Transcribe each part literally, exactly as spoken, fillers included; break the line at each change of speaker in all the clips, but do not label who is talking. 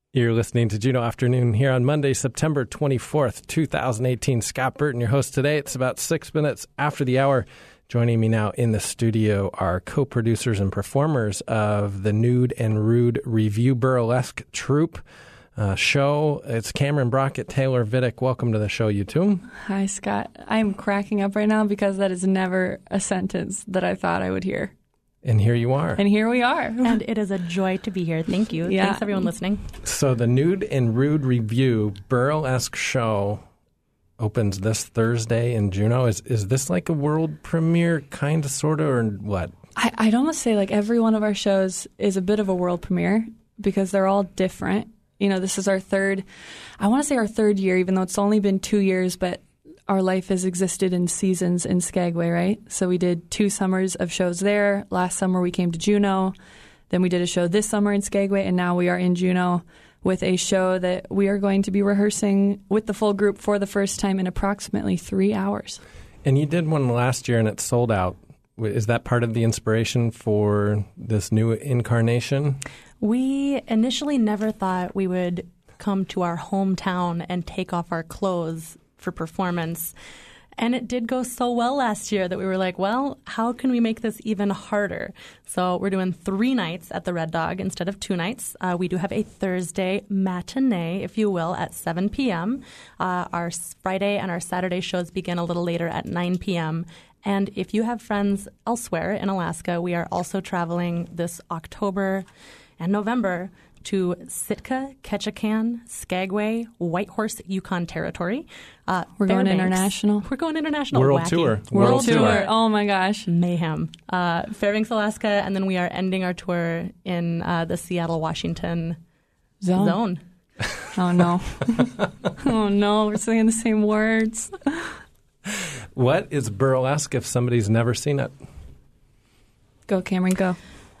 You're listening to Juno Afternoon here on Monday, September twenty-fourth, twenty eighteen. Scott Burton, your host today. It's about six minutes after the hour. Joining me now in the studio are co-producers and performers of the Nude and Rude Review Burlesque Troupe uh, show. It's Cameron Brockett, Taylor Vidic. Welcome to the show, you two.
Hi, Scott. I'm cracking up right now because that is never a sentence that I thought I would hear.
And here you are.
And here we are.
And it is a joy to be here. Thank you.
Yeah.
Thanks, everyone listening.
So the Nude and Rude Review Burlesque show opens this Thursday in Juneau. Is is this like a world premiere, kind of, sort of, or what?
I, I'd almost say like every one of our shows is a bit of a world premiere because they're all different. You know, this is our third, I want to say our third year, even though it's only been two years, but our life has existed in seasons in Skagway, right? So we did two summers of shows there. Last summer we came to Juneau. Then we did a show this summer in Skagway, and now we are in Juneau with a show that we are going to be rehearsing with the full group for the first time in approximately three hours.
And you did one last year, and it sold out. Is that part of the inspiration for this new incarnation?
We initially never thought we would come to our hometown and take off our clothes for performance. And it did go so well last year that we were like, well, how can we make this even harder? So we're doing three nights at the Red Dog instead of two nights. Uh, we do have a Thursday matinee, if you will, at seven p.m. Uh, our Friday and our Saturday shows begin a little later at nine p.m. And if you have friends elsewhere in Alaska, we are also traveling this October and November to Sitka, Ketchikan, Skagway, Whitehorse, Yukon Territory. Uh,
We're going
Fairbanks.
international.
We're going international.
World
Wacky.
tour.
World,
World
tour.
tour.
Oh, my gosh.
Mayhem. Uh, Fairbanks, Alaska, and then we are ending our tour in uh, the Seattle, Washington
Zone.
zone.
Oh, no. Oh, no. We're saying the same words.
What is burlesque if somebody's never seen it?
Go, Cameron, go.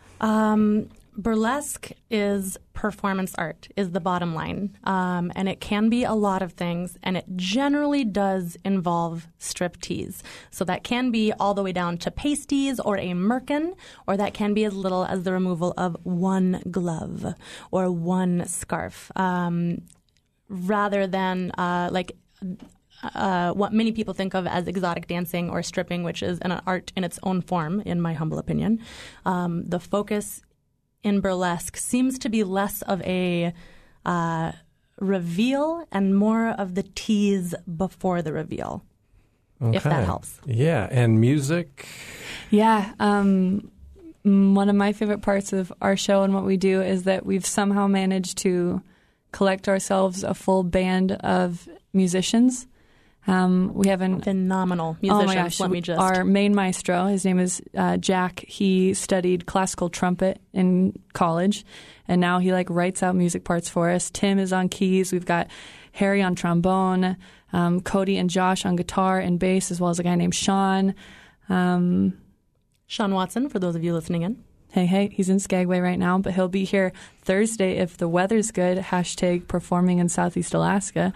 Um, burlesque is performance art, is the bottom line. Um, and it can be a lot of things, and it generally does involve striptease. So that can be all the way down to pasties or a merkin, or that can be as little as the removal of one glove or one scarf, um, rather than uh, like uh, what many people think of as exotic dancing or stripping, which is an art in its own form, in my humble opinion. Um, the focus in burlesque seems to be less of a uh, reveal and more of the tease before the reveal,
Okay.
if that helps.
Yeah, and music.
Yeah. Um, one of my favorite parts of our show and what we do is that we've somehow managed to collect ourselves a full band of musicians. Um, we have an
Phenomenal
Oh
musicians,
my gosh.
let me just...
Our main maestro, his name is uh, Jack. He studied classical trumpet in college, and now he like writes out music parts for us. Tim is on keys. We've got Harry on trombone, um, Cody and Josh on guitar and bass, as well as a guy named Sean. Um,
Sean Watson, for those of you listening in.
hey, hey, he's in Skagway right now, but he'll be here Thursday if the weather's good. Hashtag performing in Southeast Alaska.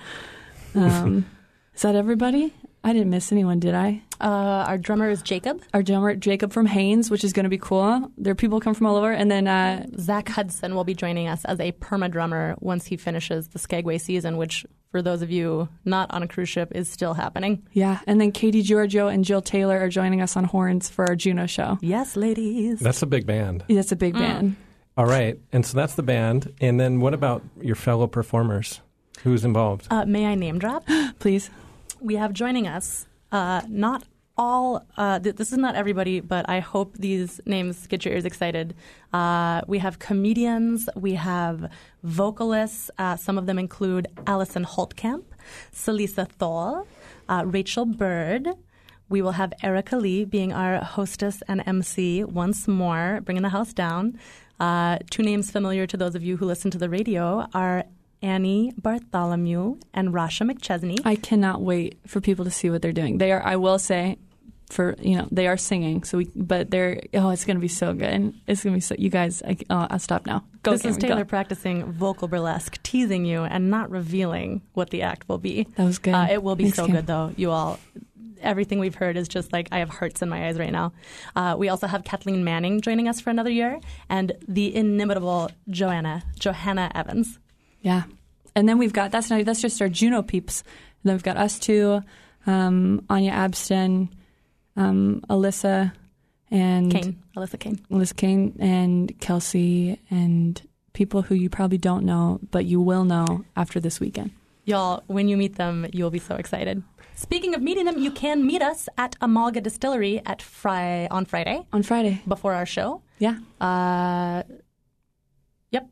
Um, is that everybody? I didn't miss anyone, did I?
Uh, our drummer is Jacob.
Our drummer, Jacob from Haynes, which is going to be cool. There are people come from all over. And then uh,
Zach Hudson will be joining us as a perma drummer once he finishes the Skagway season, which, for those of you not on a cruise ship, is still happening.
yeah, and then Katie Giorgio and Jill Taylor are joining us on horns for our Juno show.
Yes, ladies.
That's a big band.
That's a big band.
All right, and so that's the band. And then what about your fellow performers? Who's involved?
Uh, may I name drop?
Please.
We have joining us, uh, not all, uh, th- this is not everybody, but I hope these names get your ears excited. Uh, we have comedians, we have vocalists, uh, some of them include Allison Holtkamp, Celisa Thol, uh, Rachel Bird. We will have Erica Lee being our hostess and M C once more, bringing the house down. Uh, two names familiar to those of you who listen to the radio are Annie Bartholomew and Rasha McChesney.
I cannot wait for people to see what they're doing. They are, I will say, for you know, they are singing. So we, but they're oh, it's going to be so good. It's going to be so. You guys, I, oh, I'll stop now. Go,
this
Cameron,
is Taylor
go.
practicing vocal burlesque, teasing you and not revealing what the act will be.
That was good.
Uh, it will be
Thanks,
so
Cam.
good, though. You all, everything we've heard is just like I have hearts in my eyes right now. Uh, we also have Kathleen Manning joining us for another year, and the inimitable Joanna Johanna Evans.
Yeah. And then we've got, that's not, that's just our Juno peeps. And then we've got us two, um, Anya Abston, um, Alyssa, and
Kane, Alyssa Kane.
Alyssa Kane, and Kelsey, and people who you probably don't know, but you will know after this weekend.
Y'all, when you meet them, you'll be so excited. Speaking of meeting them, you can meet us at Amalga Distillery at Fri- on Friday.
On Friday.
Before our show.
Yeah.
Uh, yep.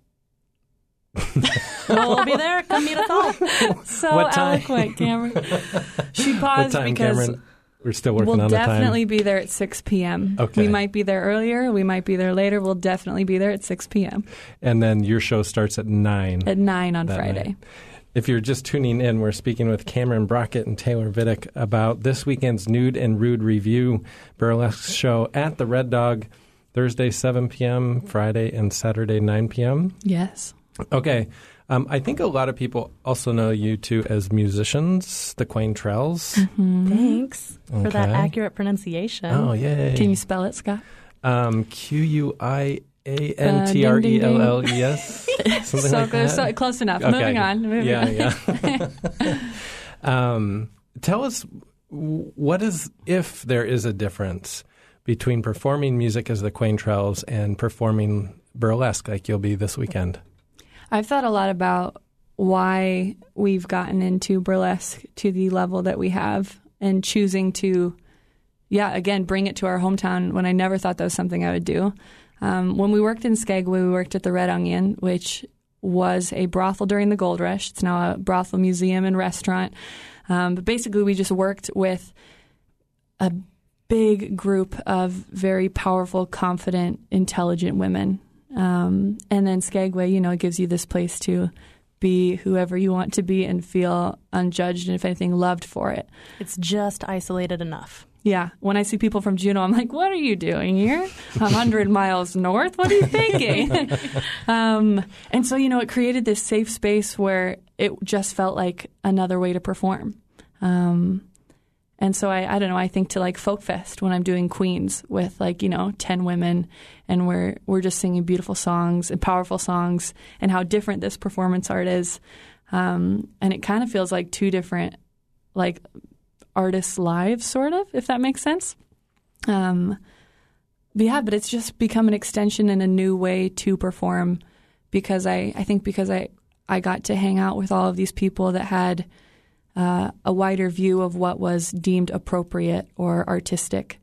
We'll be there. Come meet us all.
So
What time?
eloquent, Cameron. She
What
paused
time,
because
Cameron? We're still working
we'll
on the time.
definitely be there at six p.m.
Okay.
We might be there earlier. We might be there later. We'll definitely be there at six p.m.
And then your show starts at nine.
At nine on
that
Friday.
night. If you're just tuning in, we're speaking with Cameron Brockett and Taylor Vidic about this weekend's Nude and Rude Review burlesque show at the Red Dog, Thursday seven p.m., Friday and Saturday nine p.m.
Yes.
Okay. Um, I think a lot of people also know you two as musicians, the Quaintrells.
Mm-hmm.
Thanks for that
Okay.
accurate pronunciation.
Oh, yay.
Can you spell it, Scott?
Um, Q U I A N T R E L L E S. Something
so
like
good,
that.
so close enough.
Okay.
Moving on. Moving
yeah,
on.
yeah. um, tell us, what is, if there is a difference between performing music as the Quaintrells and performing burlesque like you'll be this weekend?
I've thought a lot about why we've gotten into burlesque to the level that we have and choosing to, yeah, again, bring it to our hometown when I never thought that was something I would do. Um, when we worked in Skagway, we worked at the Red Onion, which was a brothel during the gold rush. It's now a brothel museum and restaurant. Um, but basically, we just worked with a big group of very powerful, confident, intelligent women. Um, and then Skagway, you know, gives you this place to be whoever you want to be and feel unjudged and, if anything, loved for it.
It's just isolated enough.
Yeah. When I see people from Juneau, I'm like, what are you doing here? A hundred miles north? What are you thinking? um, and so, you know, it created this safe space where it just felt like another way to perform. Um, and so I, I don't know, I think to like Folk Fest when I'm doing Queens with like, you know, ten women and we're, we're just singing beautiful songs and powerful songs and how different this performance art is. Um, and it kind of feels like two different, like, artists' lives, sort of, if that makes sense. Um, but yeah, but it's just become an extension and a new way to perform because I, I think because I, I got to hang out with all of these people that had uh, a wider view of what was deemed appropriate or artistic.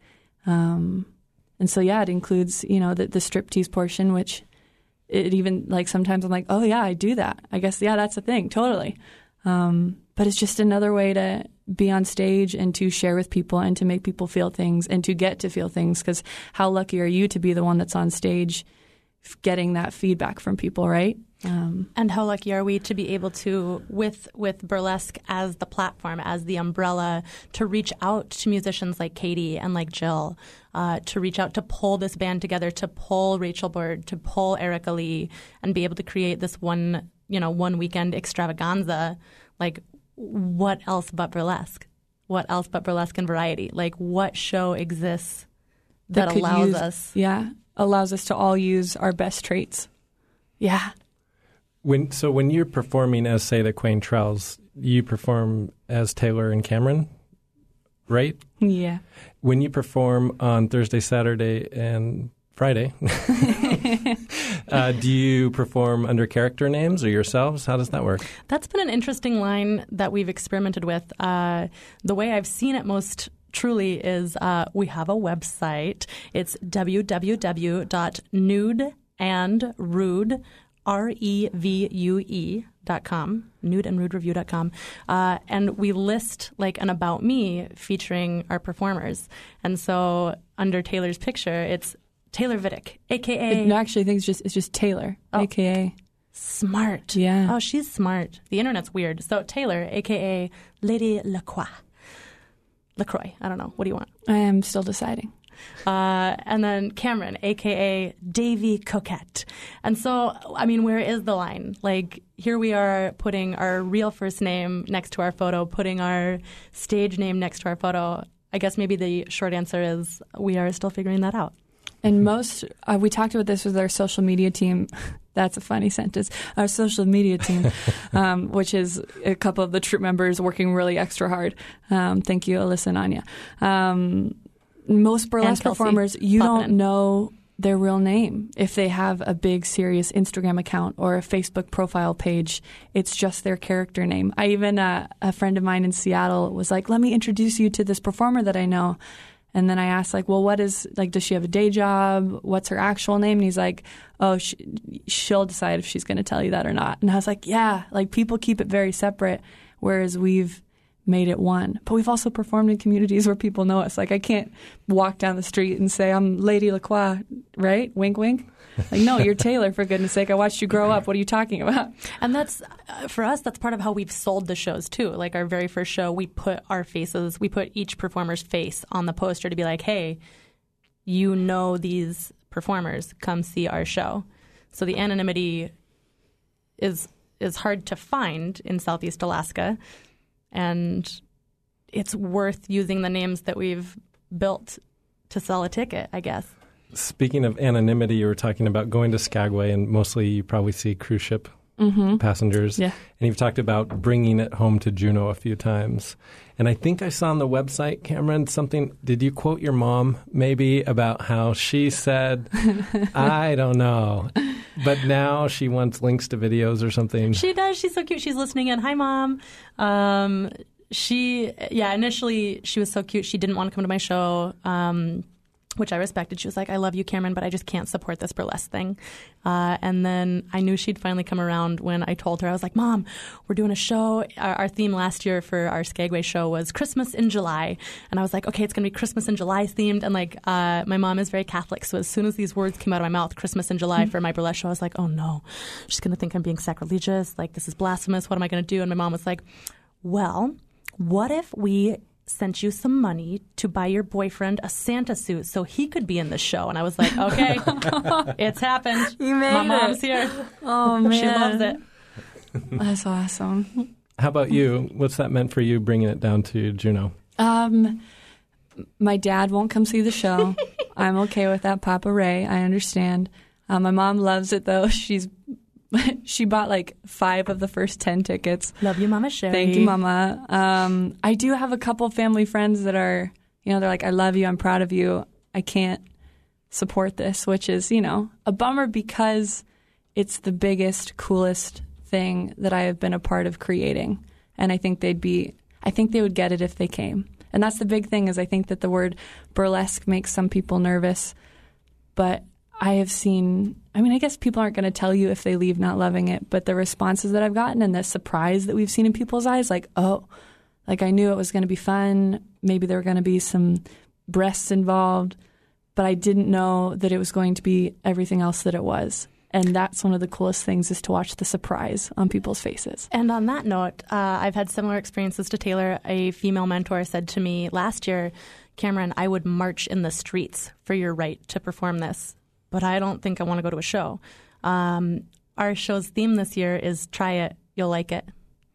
Um, and so, yeah, it includes, you know, the, the striptease portion, which it even, like, sometimes I'm like, oh, yeah, I do that. I guess, yeah, that's a thing, totally. Um, but it's just another way to be on stage and to share with people and to make people feel things and to get to feel things, because how lucky are you to be the one that's on stage getting that feedback from people, right? Um,
and how lucky are we to be able to, with with burlesque as the platform, as the umbrella, to reach out to musicians like Katie and like Jill, uh, to reach out to pull this band together, to pull Rachel Bird, to pull Erica Lee, and be able to create this one, you know, one weekend extravaganza. Like, what else but burlesque? What else but burlesque and variety? Like, what show exists that,
that could
allows
use,
us?
Yeah, allows us to all use our best traits. Yeah.
When so when you're performing as, say, the Quaintrells, you perform as Taylor and Cameron, right?
Yeah.
When you perform on Thursday, Saturday, and Friday, uh, do you perform under character names or yourselves? How does that work?
That's been an interesting line that we've experimented with. Uh, the way I've seen it most truly is uh, we have a website. It's w w w dot nude and rude R E V U E dot com, nude and rude review dot com. Uh, and we list like an about me featuring our performers. And so under Taylor's picture, it's Taylor Vidic, a k a.
It, no, actually, I think it's just it's just Taylor,
Oh.
a k a.
Smart.
Yeah.
Oh, she's smart. The internet's weird. So Taylor, a k a. Lady LaCroix. LaCroix. I don't know. What do you want?
I am still deciding.
Uh, and then Cameron, a k a. Davy Coquette. And so, I mean, where is the line? Like, here we are putting our real first name next to our photo, putting our stage name next to our photo. I guess maybe the short answer is we are still figuring that out.
And most, uh, we talked about this with our social media team, That's a funny sentence. Our social media team, um, which is a couple of the troop members working really extra hard. Um, thank you, Alyssa and Anya. Um, most burlesque performers, you don't
in.
know their real name. If they have a big, serious Instagram account or a Facebook profile page, it's just their character name. I even, uh, a friend of mine in Seattle was like, let me introduce you to this performer that I know. And then I asked, like, well, what is, like, does she have a day job? What's her actual name? And he's like, oh, she, she'll decide if she's going to tell you that or not. And I was like, yeah, like, people keep it very separate, whereas we've made it one. But we've also performed in communities where people know us. Like, I can't walk down the street and say, I'm Lady Lacroix, right? Wink, wink. Like, no, you're Taylor, for goodness sake. I watched you grow up. What are you talking about?
And that's, uh, for us, that's part of how we've sold the shows, too. Like, our very first show, we put our faces, we put each performer's face on the poster to be like, hey, you know these performers, come see our show. So the anonymity is is hard to find in Southeast Alaska, and it's worth using the names that we've built to sell a ticket, I guess.
Speaking of anonymity, you were talking about going to Skagway, and mostly you probably see cruise ship mm-hmm. passengers.
Yeah.
And you've talked about bringing it home to Juneau a few times. And I think I saw on the website, Cameron, something, did you quote your mom maybe about how she said, I don't know, but now she wants links to videos or something?
She does. She's so cute. She's listening in. Hi, Mom. Um, she, yeah, initially she was so cute. She didn't want to come to my show. Um which I respected. She was like, I love you, Cameron, but I just can't support this burlesque thing. Uh, and then I knew she'd finally come around when I told her. I was like, Mom, we're doing a show. Our, our theme last year for our Skagway show was Christmas in July. And I was like, okay, it's going to be Christmas in July themed. And like, uh, my mom is very Catholic. So as soon as these words came out of my mouth, Christmas in July mm-hmm. for my burlesque show, I was like, oh no, she's going to think I'm being sacrilegious. Like, this is blasphemous. What am I going to do? And my mom was like, well, what if we sent you some money to buy your boyfriend a Santa suit so he could be in the show? And I was like, okay, it's happened.
You made
My
it.
mom's here.
Oh, man.
She loves it.
That's awesome.
How about you? What's that meant for you, bringing it down to Juneau?
Um, my dad won't come see the show. I'm okay with that, Papa Ray. I understand. Uh, my mom loves it, though. She's She bought like five of the first ten tickets.
Love you, Mama Sherry.
Thank you, Mama. Um, I do have a couple family friends that are, you know, they're like, I love you, I'm proud of you. I can't support this, which is, you know, a bummer because it's the biggest, coolest thing that I have been a part of creating. And I think they'd be, I think they would get it if they came. And that's the big thing is I think that the word burlesque makes some people nervous, but I have seen, I mean, I guess people aren't going to tell you if they leave not loving it, but the responses that I've gotten and the surprise that we've seen in people's eyes, like, oh, like I knew it was going to be fun. Maybe there were going to be some breasts involved, but I didn't know that it was going to be everything else that it was. And that's one of the coolest things is to watch the surprise on people's faces.
And on that note, uh, I've had similar experiences to Taylor. A female mentor said to me last year, Cameron, I would march in the streets for your right to perform this, but I don't think I want to go to a show. Um, our show's theme this year is try it, you'll like it.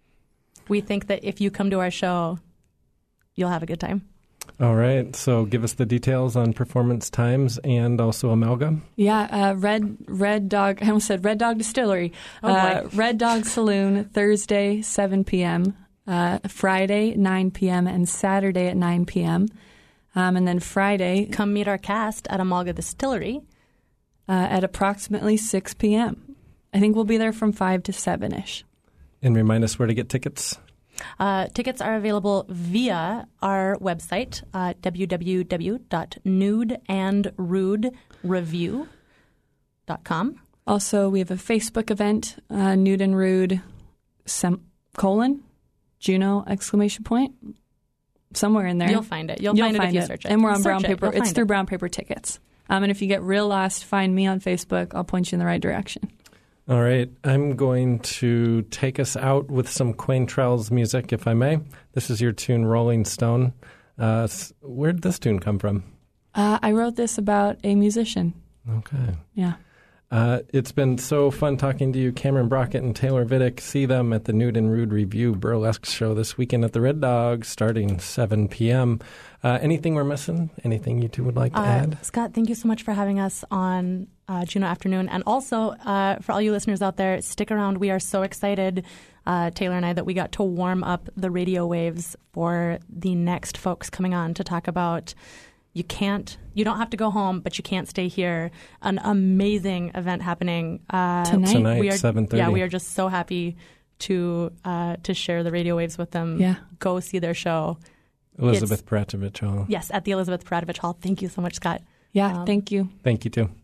We think that if you come to our show, you'll have a good time.
All right. So give us the details on performance times and also Amalgam.
Yeah, uh, Red Red Dog, I almost said Red Dog Distillery.
Oh,
uh,
boy.
Red Dog Saloon, Thursday, seven p.m., uh, Friday, nine p.m., and Saturday at nine p.m. Um, and then Friday...
Come meet our cast at Amalgam Distillery.
Uh, at approximately six p.m. I think we'll be there from five to seven-ish.
And remind us where to get tickets.
Uh, tickets are available via our website, uh, w w w dot nude and rude review dot com.
Also, we have a Facebook event, uh, Nude and Rude, sem- colon, Juneau, exclamation point. Somewhere in there.
You'll find it. You'll,
You'll
find,
find
it if
it.
you search it.
And we're on
Search
brown
it.
paper.
You'll
It's
find
through
it.
brown paper tickets. Um, and if you get real lost, find me on Facebook. I'll point you in the right direction.
All right. I'm going to take us out with some Quaintrell's music, if I may. This is your tune, Rolling Stone. Uh, where did this tune come from?
Uh, I wrote this about a musician.
Okay.
Yeah.
Uh, it's been so fun talking to you, Cameron Brockett and Taylor Vidic. See them at the Nude and Rude Review Burlesque show this weekend at the Red Dog starting seven p.m. Uh, anything we're missing? Anything you two would like to
uh,
add?
Scott, thank you so much for having us on uh, Juno Afternoon. And also, uh, for all you listeners out there, stick around. We are so excited, uh, Taylor and I, that we got to warm up the radio waves for the next folks coming on to talk about You can't, you don't have to go home, but you can't stay here. An amazing event happening uh,
tonight.
Tonight,
we are,
seven thirty.
Yeah, we are just so happy to uh, to share the radio waves with them.
Yeah.
Go see their show.
Elizabeth Pratovich Hall.
Yes, at the Elizabeth Pratovich Hall. Thank you so much, Scott.
Yeah,
Um,
thank you.
Thank you, too.